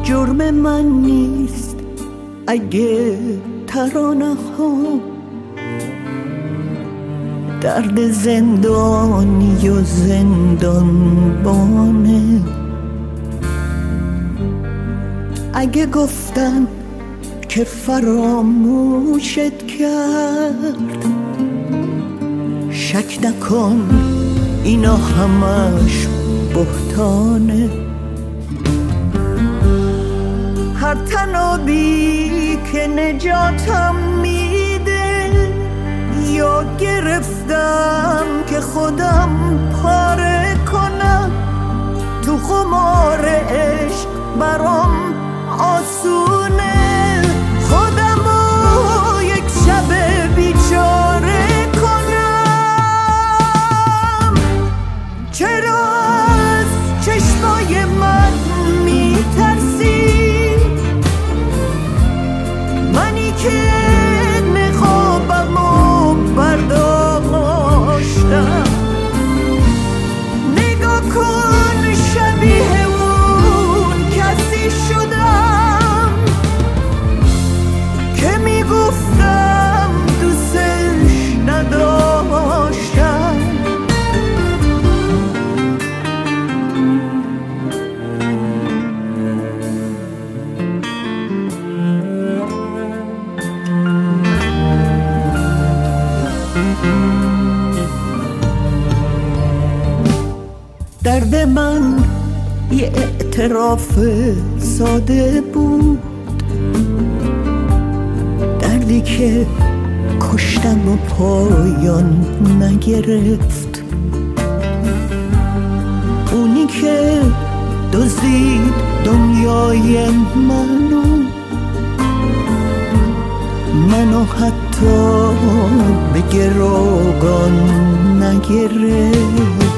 جرم من نیست اگه ترانه ها درد زندانی و زندانبانه. اگه گفتن که فراموشت کرد، شک نکن اینا همش بهتانه. هر تنابی که نجاتم میده یا گرفتم که خودم پاره کنم، تو قمار عشق برام آسونه خودمو یک شب بیچاره کنم. چرا از چشمای من میترسی؟ منی که نقابمو برداشتم. نگاه کن شبیه اون کسی شدم که میگفتم دوستش نداشتم. درد من یه اعتراف ساده بود، دردی که کشتم و پایان نگرفت. اونی که دزدید دنیای منو حتی به گروگان نگرفت.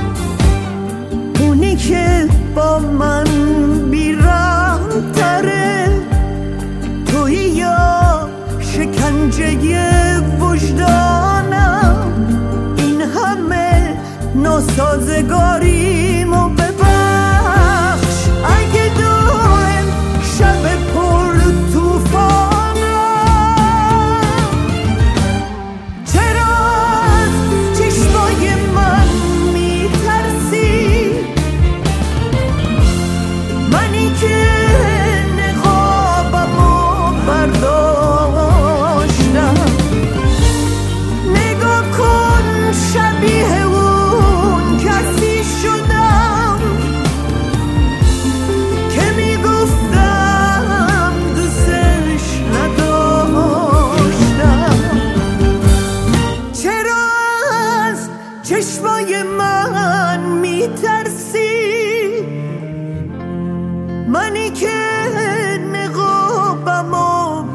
اونی که با من بی‌رحم تره، تویی یا شکنجه وجدانم. این همه ناسازگاریمو ببخش اگه دائم شب پر طوفانم. چرا از چشمای من میترسی؟ منی که نقابمو برداشتم. نگاه کن شبیه اون کسی شدم که میگفتم دوستش نداشتم. چرا از چشمای من میترسی؟ منی که نقابمو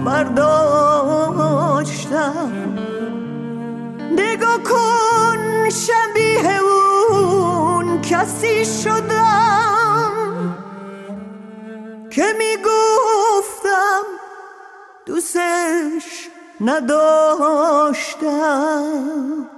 برداشتم. نگاه کن شبیه اون کسی شدم که میگفتم دوستش نداشتم.